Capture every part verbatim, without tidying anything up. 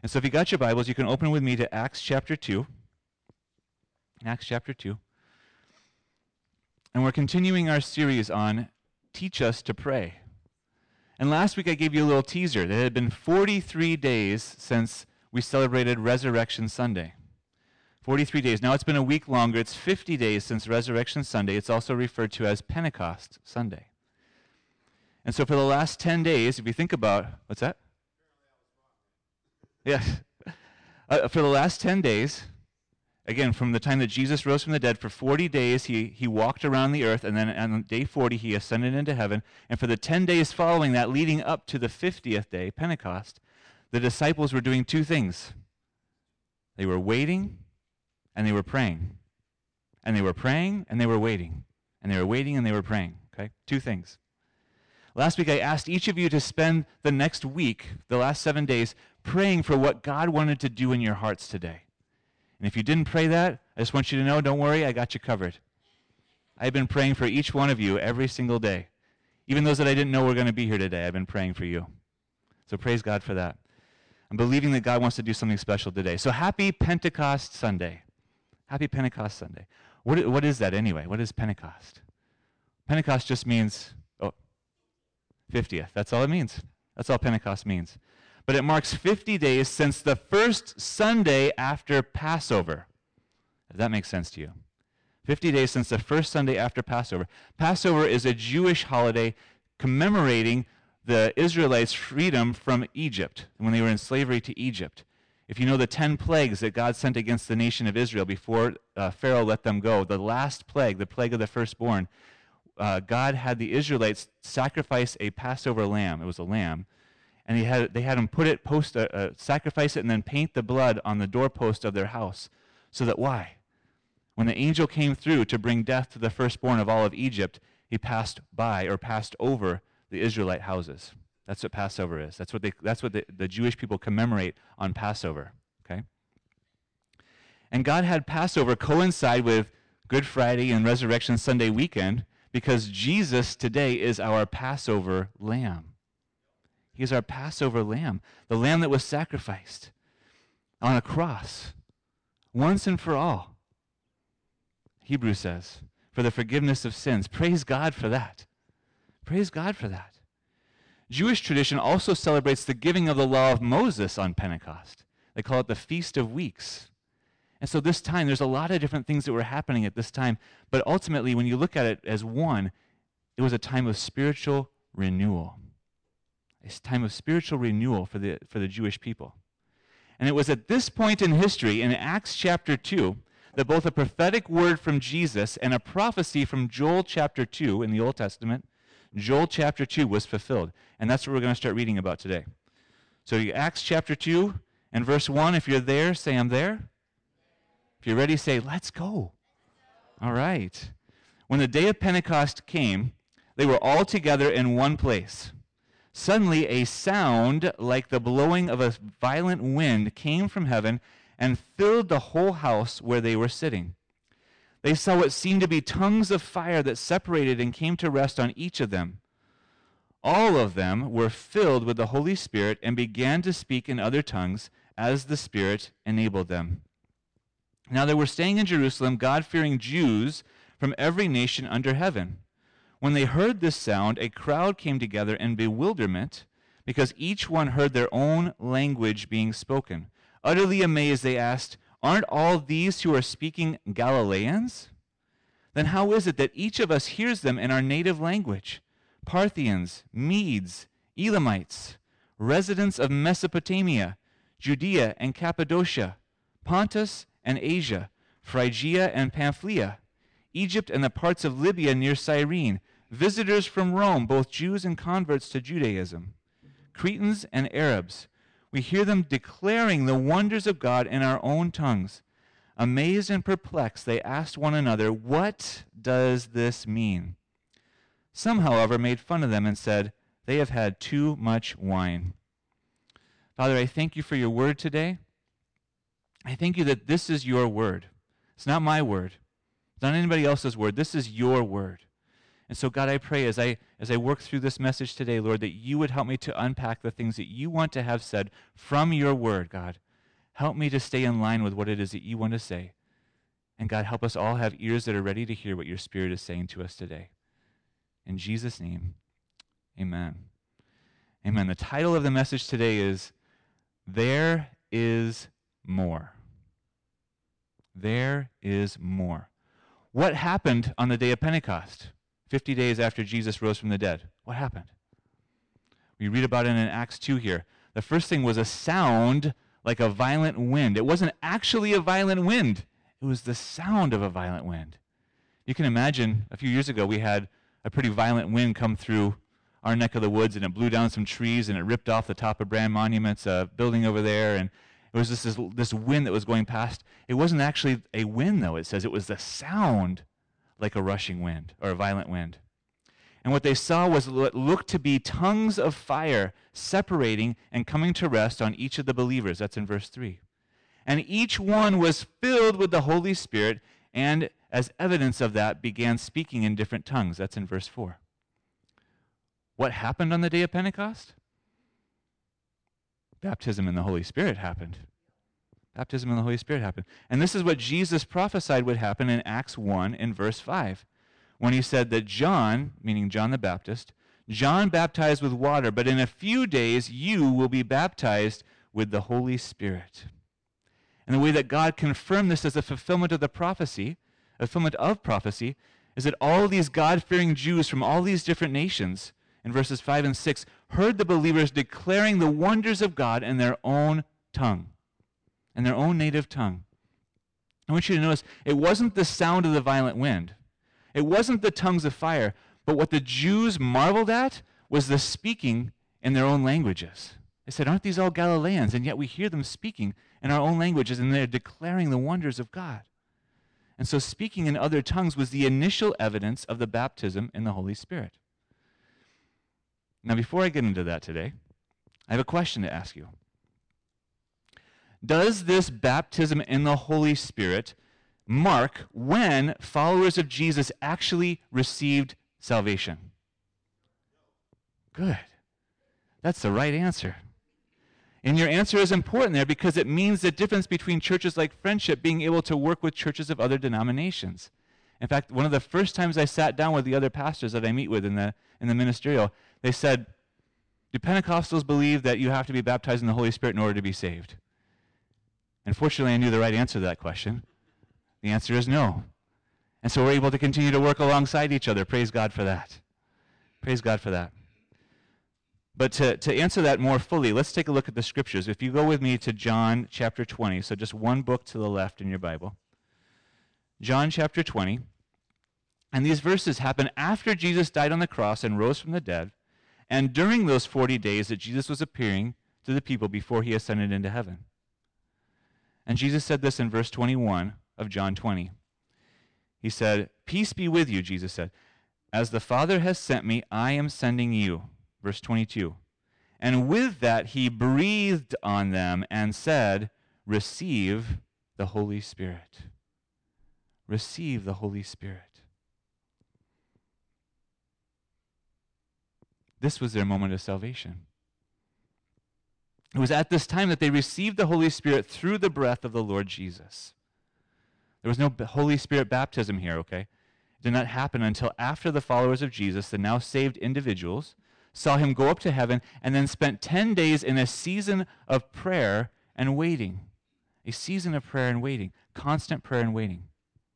And so if you got your Bibles, you can open with me to Acts chapter two. Acts chapter two. And we're continuing our series on Teach Us to Pray. And last week I gave you a little teaser that it had been forty-three days since we celebrated Resurrection Sunday. forty-three days. Now it's been a week longer. It's fifty days since Resurrection Sunday. It's also referred to as Pentecost Sunday. And so for the last ten days, if you think about, what's that? Yes. Uh, for the last ten days, again, from the time that Jesus rose from the dead, for forty days he, he walked around the earth, and then on day forty he ascended into heaven. And for the ten days following that, leading up to the fiftieth day, Pentecost, the disciples were doing two things. They were waiting and they were praying. And they were praying and they were waiting. And they were waiting and they were praying. Okay? Two things. Last week I asked each of you to spend the next week, the last seven days, praying for what God wanted to do in your hearts today. And if you didn't pray that, I just want you to know, don't worry, I got you covered. I've been praying for each one of you every single day. Even those that I didn't know were going to be here today, I've been praying for you. So praise God for that. I'm believing that God wants to do something special today. So happy Pentecost Sunday. Happy Pentecost Sunday. What, what is that anyway? What is Pentecost? Pentecost just means, oh, fiftieth. That's all it means. That's all Pentecost means. But it marks fifty days since the first Sunday after Passover. If that makes sense to you. fifty days since the first Sunday after Passover. Passover is a Jewish holiday commemorating the Israelites' freedom from Egypt, when they were in slavery to Egypt. If you know the ten plagues that God sent against the nation of Israel before uh, Pharaoh let them go, the last plague, the plague of the firstborn, uh, God had the Israelites sacrifice a Passover lamb. It was a lamb. And he had, they had them put it, post, uh, uh, sacrifice it, and then paint the blood on the doorpost of their house. So that why? When the angel came through to bring death to the firstborn of all of Egypt, he passed by or passed over the Israelite houses. That's what Passover is. That's what they. That's what the, the Jewish people commemorate on Passover. Okay. And God had Passover coincide with Good Friday and Resurrection Sunday weekend because Jesus today is our Passover lamb. He is our Passover lamb, the lamb that was sacrificed on a cross once and for all. Hebrews says, for the forgiveness of sins. Praise God for that. Praise God for that. Jewish tradition also celebrates the giving of the law of Moses on Pentecost. They call it the Feast of Weeks. And so this time, there's a lot of different things that were happening at this time, but ultimately, when you look at it as one, it was a time of spiritual renewal. A time of spiritual renewal for the, for the Jewish people. And it was at this point in history, in Acts chapter two, that both a prophetic word from Jesus and a prophecy from Joel chapter two in the Old Testament, Joel chapter two was fulfilled. And that's what we're going to start reading about today. So Acts chapter two and verse one, if you're there, say I'm there. If you're ready, say let's go. All right. When the day of Pentecost came, they were all together in one place. Suddenly a sound like the blowing of a violent wind came from heaven and filled the whole house where they were sitting. They saw what seemed to be tongues of fire that separated and came to rest on each of them. All of them were filled with the Holy Spirit and began to speak in other tongues as the Spirit enabled them. Now they were staying in Jerusalem, God-fearing Jews from every nation under heaven. When they heard this sound, a crowd came together in bewilderment because each one heard their own language being spoken. Utterly amazed, they asked, aren't all these who are speaking Galileans? Then how is it that each of us hears them in our native language? Parthians, Medes, Elamites, residents of Mesopotamia, Judea and Cappadocia, Pontus and Asia, Phrygia and Pamphylia, Egypt and the parts of Libya near Cyrene, visitors from Rome, both Jews and converts to Judaism, Cretans and Arabs. We hear them declaring the wonders of God in our own tongues. Amazed and perplexed, they asked one another, what does this mean? Some, however, made fun of them and said, they have had too much wine. Father, I thank you for your word today. I thank you that this is your word. It's not my word. It's not anybody else's word. This is your word. And so, God, I pray as I as I work through this message today, Lord, that you would help me to unpack the things that you want to have said from your word, God. Help me to stay in line with what it is that you want to say. And God, help us all have ears that are ready to hear what your Spirit is saying to us today. In Jesus' name, amen. Amen. The title of the message today is, There is More. There is more. What happened on the day of Pentecost, fifty days after Jesus rose from the dead? What happened? We read about it in Acts two here. The first thing was a sound like a violent wind. It wasn't actually a violent wind. It was the sound of a violent wind. You can imagine a few years ago we had a pretty violent wind come through our neck of the woods, and it blew down some trees, and it ripped off the top of Brand Monument's uh, building over there, and it was just this, this wind that was going past. It wasn't actually a wind, though. It says it was the sound like a rushing wind or a violent wind. And what they saw was what looked to be tongues of fire separating and coming to rest on each of the believers. That's in verse three. And each one was filled with the Holy Spirit, and as evidence of that, began speaking in different tongues. That's in verse four. What happened on the day of Pentecost? Baptism in the Holy Spirit happened. Baptism in the Holy Spirit happened. And this is what Jesus prophesied would happen in Acts one in verse five, when he said that John, meaning John the Baptist, John baptized with water, but in a few days you will be baptized with the Holy Spirit. And the way that God confirmed this as a fulfillment of the prophecy, a fulfillment of prophecy, is that all these God-fearing Jews from all these different nations, in verses five and six, heard the believers declaring the wonders of God in their own tongue, in their own native tongue. I want you to notice, it wasn't the sound of the violent wind. It wasn't the tongues of fire, but what the Jews marveled at was the speaking in their own languages. They said, aren't these all Galileans? And yet we hear them speaking in our own languages, and they're declaring the wonders of God. And so speaking in other tongues was the initial evidence of the baptism in the Holy Spirit. Now, before I get into that today, I have a question to ask you. Does this baptism in the Holy Spirit mark when followers of Jesus actually received salvation? Good. That's the right answer. And your answer is important there because it means the difference between churches like Friendship being able to work with churches of other denominations. In fact, one of the first times I sat down with the other pastors that I meet with in the in the ministerial, they said, do Pentecostals believe that you have to be baptized in the Holy Spirit in order to be saved? And fortunately, I knew the right answer to that question. The answer is no. And so we're able to continue to work alongside each other. Praise God for that. Praise God for that. But to, to answer that more fully, let's take a look at the scriptures. If you go with me to John chapter twenty, so just one book to the left in your Bible. John chapter twenty. And these verses happen after Jesus died on the cross and rose from the dead, and during those forty days that Jesus was appearing to the people before he ascended into heaven. And Jesus said this in verse twenty-one of John twenty. He said, peace be with you, Jesus said. As the Father has sent me, I am sending you. Verse twenty-two. And with that he breathed on them and said, receive the Holy Spirit. Receive the Holy Spirit. This was their moment of salvation. It was at this time that they received the Holy Spirit through the breath of the Lord Jesus. There was no Holy Spirit baptism here, okay? It did not happen until after the followers of Jesus, the now saved individuals, saw him go up to heaven and then spent ten days in a season of prayer and waiting. A season of prayer and waiting. Constant prayer and waiting.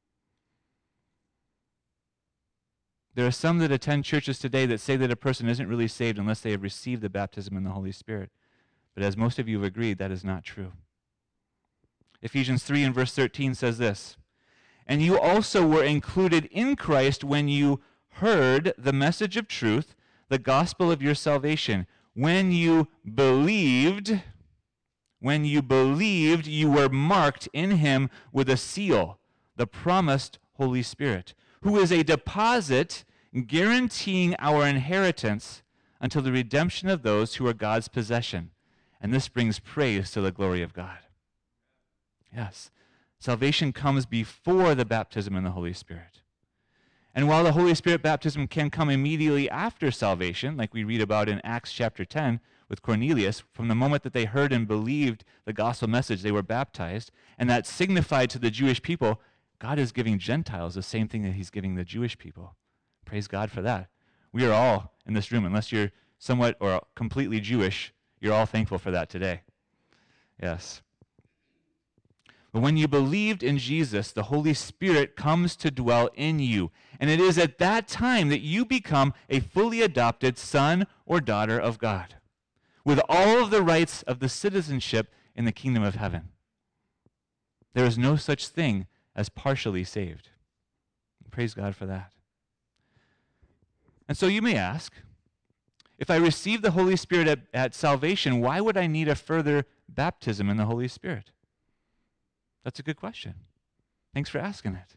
There are some that attend churches today that say that a person isn't really saved unless they have received the baptism in the Holy Spirit. But as most of you have agreed, that is not true. Ephesians three and verse thirteen says this, and you also were included in Christ when you heard the message of truth, the gospel of your salvation. When you believed, when you believed, you were marked in him with a seal, the promised Holy Spirit, who is a deposit guaranteeing our inheritance until the redemption of those who are God's possession. And this brings praise to the glory of God. Yes, salvation comes before the baptism in the Holy Spirit. And while the Holy Spirit baptism can come immediately after salvation, like we read about in Acts chapter ten with Cornelius, from the moment that they heard and believed the gospel message, they were baptized, and that signified to the Jewish people, God is giving Gentiles the same thing that he's giving the Jewish people. Praise God for that. We are all in this room, unless you're somewhat or completely Jewish, you're all thankful for that today. Yes. But when you believed in Jesus, the Holy Spirit comes to dwell in you. And it is at that time that you become a fully adopted son or daughter of God, with all of the rights of the citizenship in the kingdom of heaven. There is no such thing as partially saved. Praise God for that. And so you may ask, if I receive the Holy Spirit at, at salvation, why would I need a further baptism in the Holy Spirit? That's a good question. Thanks for asking it.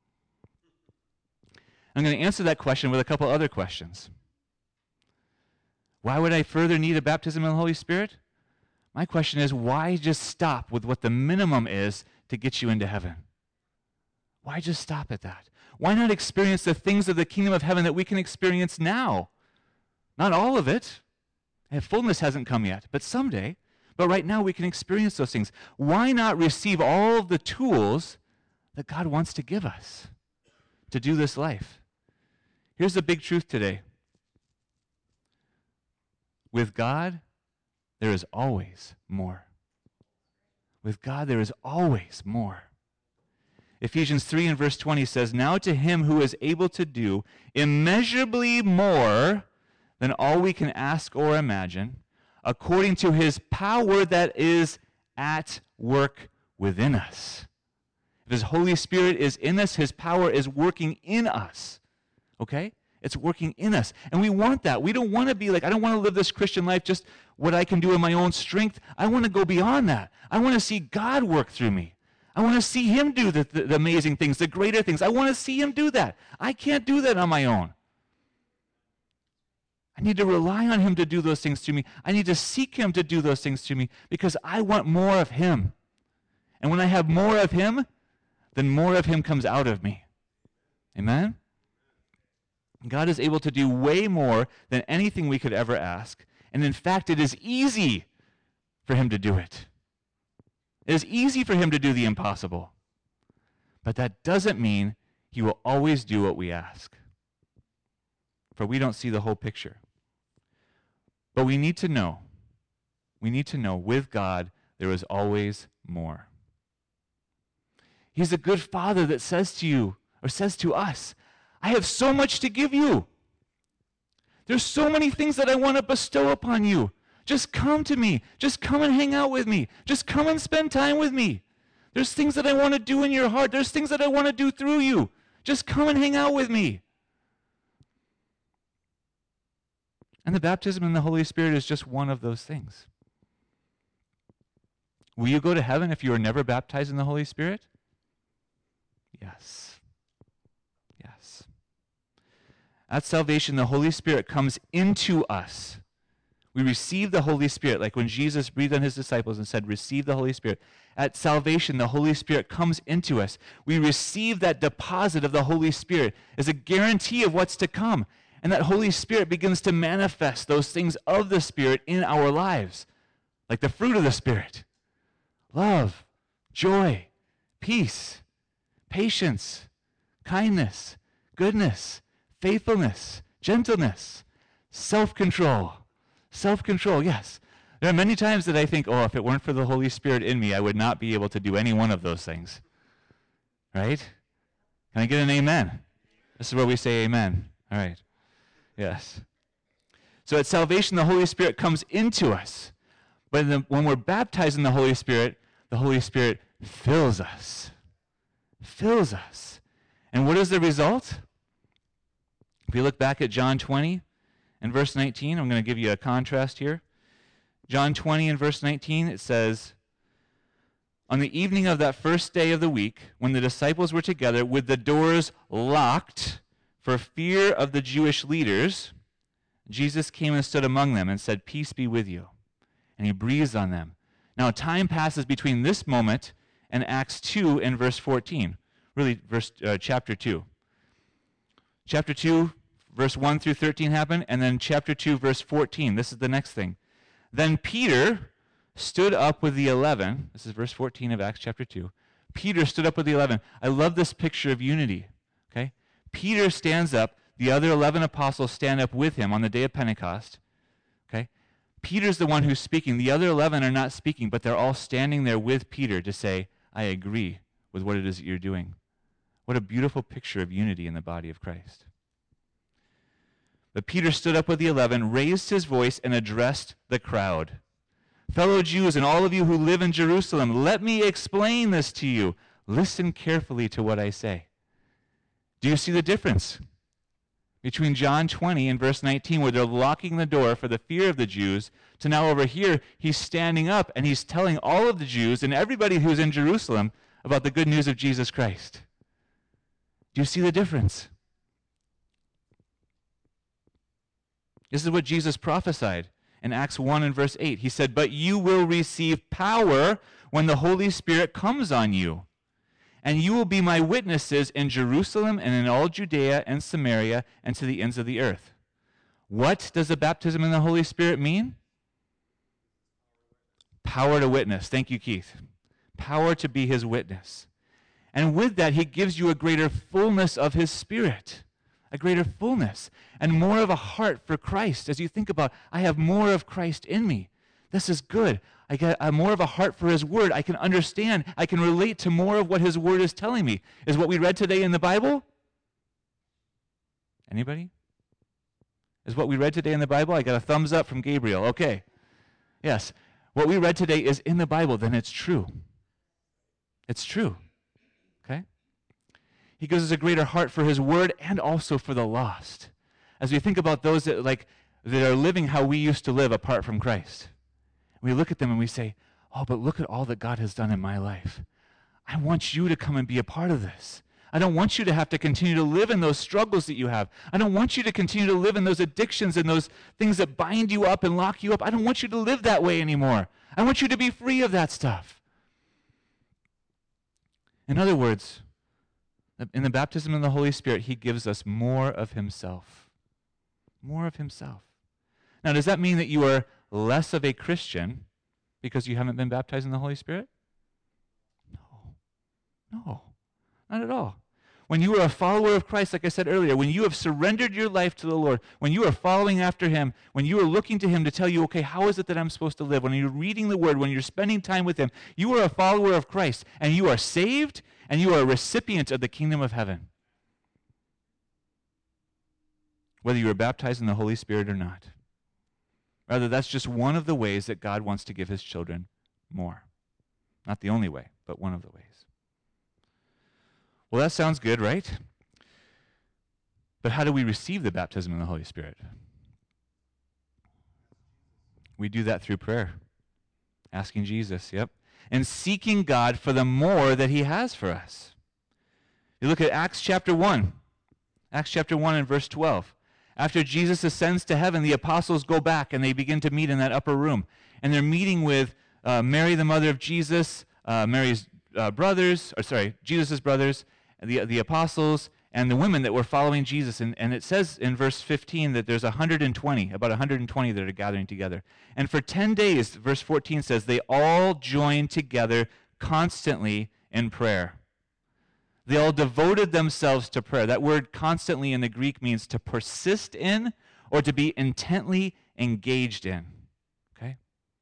I'm going to answer that question with a couple other questions. Why would I further need a baptism in the Holy Spirit? My question is, why just stop with what the minimum is to get you into heaven? Why just stop at that? Why not experience the things of the kingdom of heaven that we can experience now? Not all of it. And fullness hasn't come yet, but someday. But right now we can experience those things. Why not receive all of the tools that God wants to give us to do this life? Here's the big truth today. With God, there is always more. With God, there is always more. Ephesians three and verse twenty says, "Now to him who is able to do immeasurably more than all we can ask or imagine, according to his power that is at work within us." If his Holy Spirit is in us, his power is working in us. Okay? It's working in us. And we want that. We don't want to be like, I don't want to live this Christian life just what I can do in my own strength. I want to go beyond that. I want to see God work through me. I want to see him do the, the, the amazing things, the greater things. I want to see him do that. I can't do that on my own. I need to rely on him to do those things to me. I need to seek him to do those things to me because I want more of him. And when I have more of him, then more of him comes out of me. Amen? God is able to do way more than anything we could ever ask. And in fact, it is easy for him to do it. It is easy for him to do the impossible. But that doesn't mean he will always do what we ask. For we don't see the whole picture. But we need to know, we need to know with God there is always more. He's a good father that says to you, or says to us, I have so much to give you. There's so many things that I want to bestow upon you. Just come to me. Just come and hang out with me. Just come and spend time with me. There's things that I want to do in your heart. There's things that I want to do through you. Just come and hang out with me. And the baptism in the Holy Spirit is just one of those things. Will you go to heaven if you are never baptized in the Holy Spirit? Yes. Yes. At salvation, the Holy Spirit comes into us. We receive the Holy Spirit, like when Jesus breathed on his disciples and said, receive the Holy Spirit. At salvation, the Holy Spirit comes into us. We receive that deposit of the Holy Spirit as a guarantee of what's to come. And that Holy Spirit begins to manifest those things of the Spirit in our lives, like the fruit of the Spirit. Love, joy, peace, patience, kindness, goodness, faithfulness, gentleness, self-control. Self-control, yes. There are many times that I think, oh, if it weren't for the Holy Spirit in me, I would not be able to do any one of those things. Right? Can I get an amen? This is where we say amen. All right. Yes. So at salvation, the Holy Spirit comes into us. But the, when we're baptized in the Holy Spirit, the Holy Spirit fills us. Fills us. And what is the result? If you look back at John twenty and verse nineteen, I'm going to give you a contrast here. John twenty and verse nineteen, it says, on the evening of that first day of the week, when the disciples were together with the doors locked for fear of the Jewish leaders, Jesus came and stood among them and said, peace be with you. And he breathes on them. Now time passes between this moment and Acts two and verse fourteen, really verse uh, chapter two. Chapter two, verse one through thirteen happened, and then chapter two, verse fourteen. This is the next thing. Then Peter stood up with the eleven. This is verse fourteen of Acts chapter two. Peter stood up with the eleven. I love this picture of unity. Okay? Peter stands up. The other eleven apostles stand up with him on the day of Pentecost. Okay? Peter's the one who's speaking. The other eleven are not speaking, but they're all standing there with Peter to say, I agree with what it is that you're doing. What a beautiful picture of unity in the body of Christ. But Peter stood up with the eleven, raised his voice, and addressed the crowd. Fellow Jews and all of you who live in Jerusalem, let me explain this to you. Listen carefully to what I say. Do you see the difference between John twenty and verse nineteen, where they're locking the door for the fear of the Jews, to now over here, he's standing up and he's telling all of the Jews and everybody who's in Jerusalem about the good news of Jesus Christ? Do you see the difference? This is what Jesus prophesied in Acts one and verse eight. He said, but you will receive power when the Holy Spirit comes on you. And you will be my witnesses in Jerusalem and in all Judea and Samaria and to the ends of the earth. What does the baptism in the Holy Spirit mean? Power to witness. Thank you, Keith. Power to be his witness. And with that, he gives you a greater fullness of his Spirit. A greater fullness and more of a heart for Christ. As you think about, I have more of Christ in me. This is good. I get a more of a heart for his word. I can understand. I can relate to more of what his word is telling me. Is what we read today in the Bible? Anybody? Is what we read today in the Bible? I got a thumbs up from Gabriel. Okay. Yes. What we read today is in the Bible, then it's true. It's true. Okay? He gives us a greater heart for his word and also for the lost. As we think about those that like that are living how we used to live apart from Christ, we look at them and we say, oh, but look at all that God has done in my life. I want you to come and be a part of this. I don't want you to have to continue to live in those struggles that you have. I don't want you to continue to live in those addictions and those things that bind you up and lock you up. I don't want you to live that way anymore. I want you to be free of that stuff. In other words, in the baptism of the Holy Spirit, he gives us more of himself. More of himself. Now, does that mean that you are less of a Christian because you haven't been baptized in the Holy Spirit? No. No. Not at all. When you are a follower of Christ, like I said earlier, when you have surrendered your life to the Lord, when you are following after him, when you are looking to him to tell you, okay, how is it that I'm supposed to live? When you're reading the word, when you're spending time with him, you are a follower of Christ, and you are saved, and you are a recipient of the kingdom of heaven. Whether you are baptized in the Holy Spirit or not. Rather, that's just one of the ways that God wants to give his children more. Not the only way, but one of the ways. Well, that sounds good, right? But how do we receive the baptism in the Holy Spirit? We do that through prayer. Asking Jesus, yep. And seeking God for the more that he has for us. You look at Acts chapter one. Acts chapter one and verse twelve. After Jesus ascends to heaven, the apostles go back and they begin to meet in that upper room. And they're meeting with uh, Mary, the mother of Jesus, uh, Mary's uh, brothers, or sorry, Jesus' brothers, the, the apostles, and the women that were following Jesus. And, and it says in verse fifteen that there's one hundred twenty, about one hundred twenty that are gathering together. And for ten days, verse fourteen says, they all joined together constantly in prayer. They all devoted themselves to prayer. That word constantly in the Greek means to persist in or to be intently engaged in. Okay?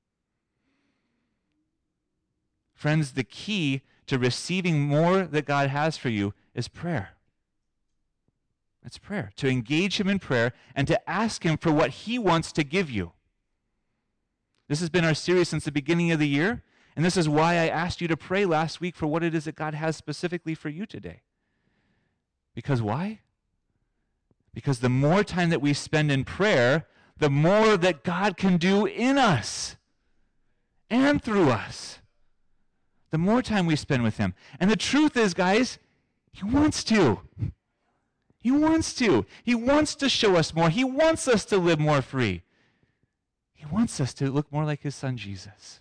Friends, the key to receiving more that God has for you is prayer. It's prayer. To engage him in prayer and to ask him for what he wants to give you. This has been our series since the beginning of the year. And this is why I asked you to pray last week for what it is that God has specifically for you today. Because why? Because the more time that we spend in prayer, the more that God can do in us and through us. The more time we spend with him. And the truth is, guys, he wants to. He wants to. He wants to show us more. He wants us to live more free. He wants us to look more like his son, Jesus.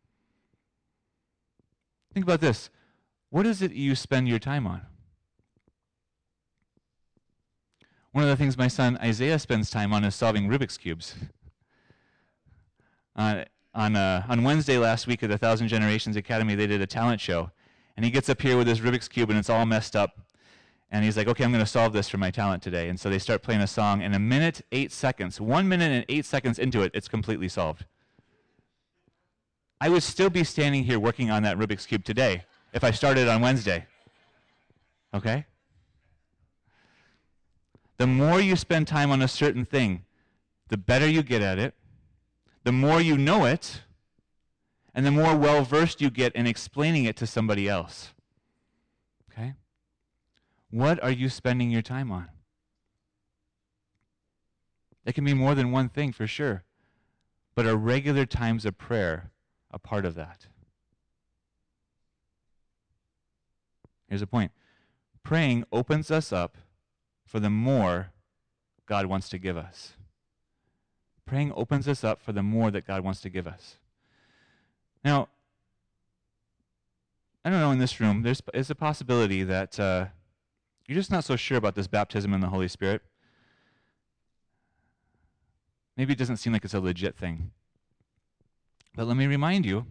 Think about this. What is it you spend your time on? One of the things my son Isaiah spends time on is solving Rubik's Cubes. Uh, on, uh, on Wednesday last week at the Thousand Generations Academy, they did a talent show. And he gets up here with his Rubik's Cube, and it's all messed up. And he's like, okay, I'm going to solve this for my talent today. And so they start playing a song, and a minute, eight seconds, one minute and eight seconds into it, it's completely solved. I would still be standing here working on that Rubik's Cube today if I started on Wednesday. Okay? The more you spend time on a certain thing, the better you get at it, the more you know it, and the more well-versed you get in explaining it to somebody else. Okay? What are you spending your time on? It can be more than one thing for sure, but are regular times of prayer a part of that? Here's the point. Praying opens us up for the more God wants to give us. Praying opens us up for the more that God wants to give us. Now, I don't know, in this room, there's, there's a possibility that uh, you're just not so sure about this baptism in the Holy Spirit. Maybe it doesn't seem like it's a legit thing. But let me remind you,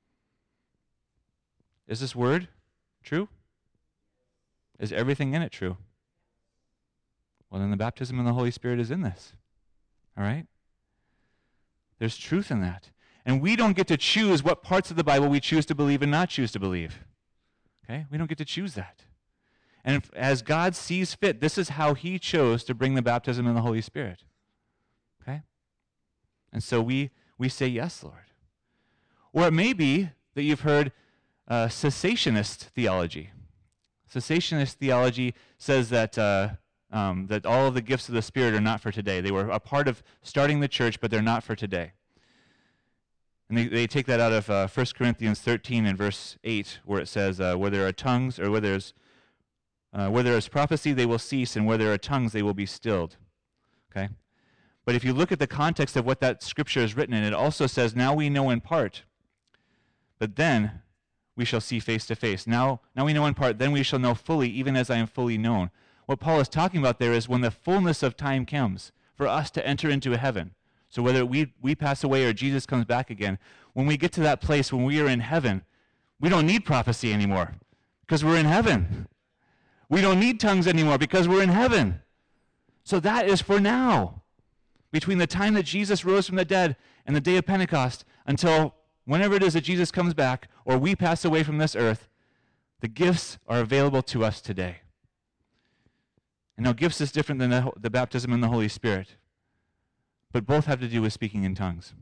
is this word true? Is everything in it true? Well, then the baptism in the Holy Spirit is in this. All right? There's truth in that. And we don't get to choose what parts of the Bible we choose to believe and not choose to believe. Okay? We don't get to choose that. And if, as God sees fit, this is how he chose to bring the baptism in the Holy Spirit. Okay? And so we, we say, yes, Lord. Or it may be that you've heard uh, cessationist theology. Cessationist theology says that uh, um, that all of the gifts of the Spirit are not for today. They were a part of starting the church, but they're not for today. And they, they take that out of uh, First Corinthians thirteen and verse eight, where it says, uh, where there are tongues, or where there's uh, where there is prophecy, they will cease, and where there are tongues, they will be stilled. Okay? But if you look at the context of what that scripture is written in, it also says, now we know in part, but then we shall see face to face. Now, now we know in part, then we shall know fully, even as I am fully known. What Paul is talking about there is when the fullness of time comes for us to enter into a heaven. So whether we, we pass away or Jesus comes back again, when we get to that place, when we are in heaven, we don't need prophecy anymore because we're in heaven. We don't need tongues anymore because we're in heaven. So that is for now. Between the time that Jesus rose from the dead and the day of Pentecost until whenever it is that Jesus comes back or we pass away from this earth, the gifts are available to us today. And now gifts is different than the, the baptism in the Holy Spirit, but both have to do with speaking in tongues.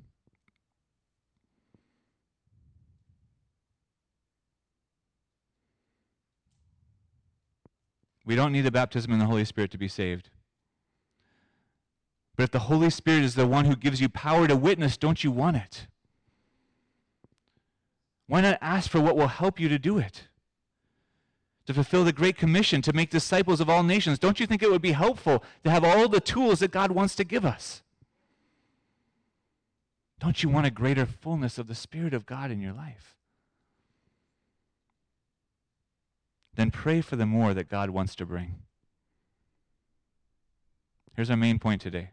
We don't need a baptism in the Holy Spirit to be saved. But if the Holy Spirit is the one who gives you power to witness, don't you want it? Why not ask for what will help you to do it? To fulfill the Great Commission, to make disciples of all nations. Don't you think it would be helpful to have all the tools that God wants to give us? Don't you want a greater fullness of the Spirit of God in your life? Then pray for the more that God wants to bring. Here's our main point today.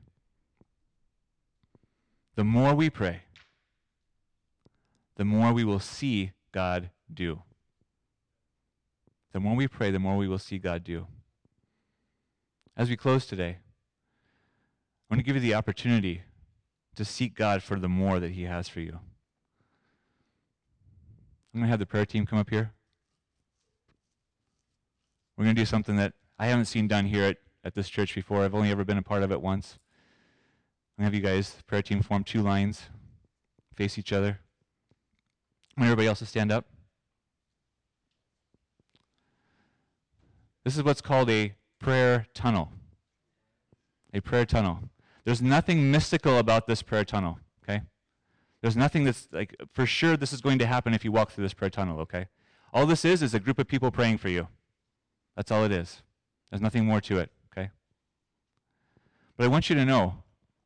The more we pray, the more we will see God do. The more we pray, the more we will see God do. As we close today, I want to give you the opportunity to seek God for the more that he has for you. I'm going to have the prayer team come up here. We're going to do something that I haven't seen done here at, at this church before. I've only ever been a part of it once. I'm going to have you guys, the prayer team, form two lines, face each other. I want everybody else to stand up. This is what's called a prayer tunnel. A prayer tunnel. There's nothing mystical about this prayer tunnel, okay? There's nothing that's like, for sure this is going to happen if you walk through this prayer tunnel, okay? All this is is a group of people praying for you. That's all it is. There's nothing more to it, okay? But I want you to know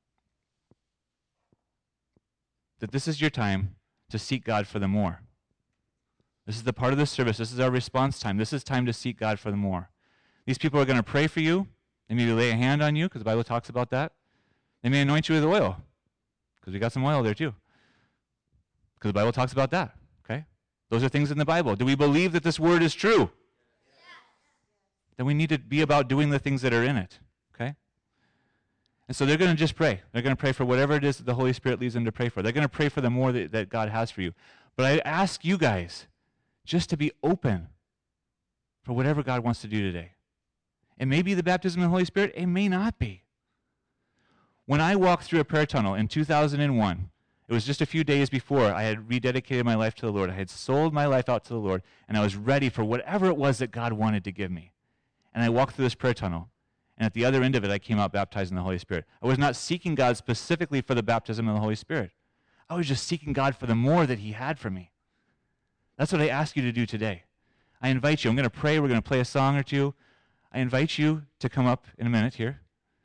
that this is your time to seek God for the more. This is the part of the service. This is our response time. This is time to seek God for the more. These people are going to pray for you. They may lay a hand on you, because the Bible talks about that. They may anoint you with oil, because we got some oil there too. Because the Bible talks about that, okay? Those are things in the Bible. Do we believe that this word is true? Yes. Then we need to be about doing the things that are in it, okay? And so they're going to just pray. They're going to pray for whatever it is that the Holy Spirit leads them to pray for. They're going to pray for the more that, that God has for you. But I ask you guys just to be open for whatever God wants to do today. It may be the baptism of the Holy Spirit. It may not be. When I walked through a prayer tunnel in two thousand one, it was just a few days before I had rededicated my life to the Lord. I had sold my life out to the Lord, and I was ready for whatever it was that God wanted to give me. And I walked through this prayer tunnel, and at the other end of it, I came out baptized in the Holy Spirit. I was not seeking God specifically for the baptism of the Holy Spirit. I was just seeking God for the more that he had for me. That's what I ask you to do today. I invite you. I'm going to pray. We're going to play a song or two. I invite you to come up in a minute here.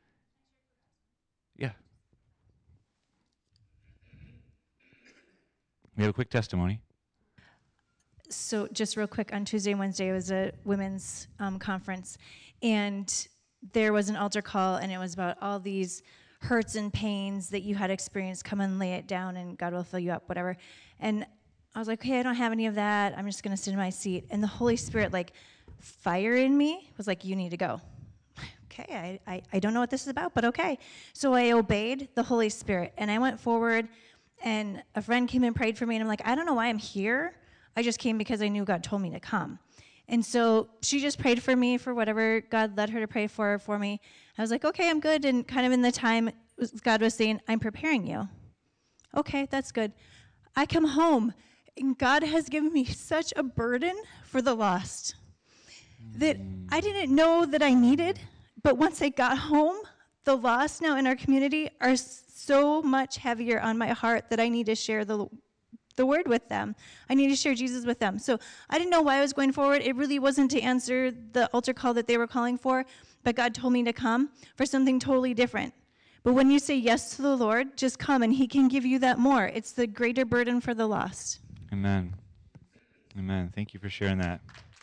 Yeah. We have a quick testimony. So just real quick, on Tuesday and Wednesday, it was a women's um, conference, and there was an altar call, and it was about all these hurts and pains that you had experienced. Come and lay it down, and God will fill you up, whatever. And I was like, okay, I don't have any of that. I'm just going to sit in my seat. And the Holy Spirit, like, fire in me was like, you need to go. Okay, I, I, I don't know what this is about, but okay. So I obeyed the Holy Spirit, and I went forward, and a friend came and prayed for me, and I'm like, I don't know why I'm here. I just came because I knew God told me to come. And so she just prayed for me for whatever God led her to pray for for me. I was like, okay, I'm good. And kind of in the time, God was saying, I'm preparing you. Okay, that's good. I come home, and God has given me such a burden for the lost that I didn't know that I needed. But once I got home, the lost now in our community are so much heavier on my heart that I need to share the the word with them. I need to share Jesus with them. So I didn't know why I was going forward. It really wasn't to answer the altar call that they were calling for, but God told me to come for something totally different. But when you say yes to the Lord, just come, and he can give you that more. It's the greater burden for the lost. Amen. Amen. Thank you for sharing that.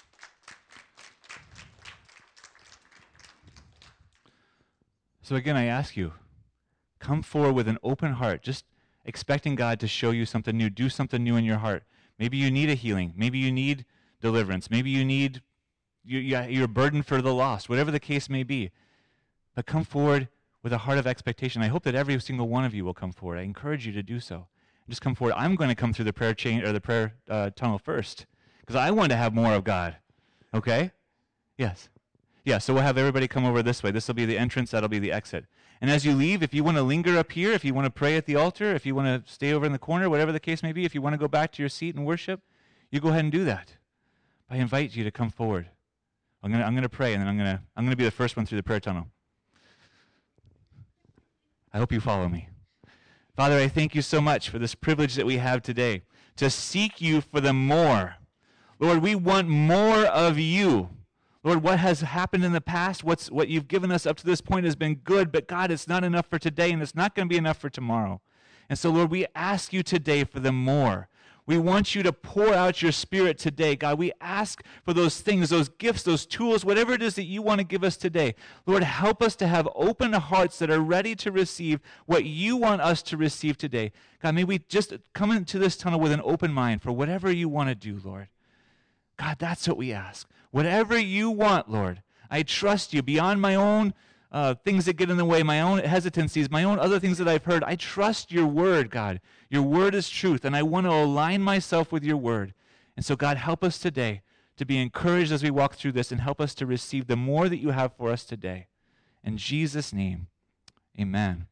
So again, I ask you, come forward with an open heart, just expecting God to show you something new, do something new in your heart. Maybe you need a healing. Maybe you need deliverance. Maybe you need, you, you're burdened for the lost, whatever the case may be. But come forward with a heart of expectation. I hope that every single one of you will come forward. I encourage you to do so. Just come forward. I'm going to come through the prayer chain or the prayer uh, tunnel first, because I want to have more of God. Okay? Yes. Yeah, so we'll have everybody come over this way. This will be the entrance. That'll be the exit. And as you leave, if you want to linger up here, if you want to pray at the altar, if you want to stay over in the corner, whatever the case may be, if you want to go back to your seat and worship, you go ahead and do that. I invite you to come forward. I'm going to, I'm going to pray, and then I'm going to, I'm going to be the first one through the prayer tunnel. I hope you follow me. Father, I thank you so much for this privilege that we have today to seek you for the more. Lord, we want more of you. Lord, what has happened in the past, what's, what you've given us up to this point has been good, but God, it's not enough for today, and it's not going to be enough for tomorrow. And so, Lord, we ask you today for the more. We want you to pour out your Spirit today. God, we ask for those things, those gifts, those tools, whatever it is that you want to give us today. Lord, help us to have open hearts that are ready to receive what you want us to receive today. God, may we just come into this tunnel with an open mind for whatever you want to do, Lord. God, that's what we ask. Whatever you want, Lord, I trust you beyond my own uh, things that get in the way, my own hesitancies, my own other things that I've heard. I trust your word, God. Your word is truth, and I want to align myself with your word. And so, God, help us today to be encouraged as we walk through this, and help us to receive the more that you have for us today. In Jesus' name, amen.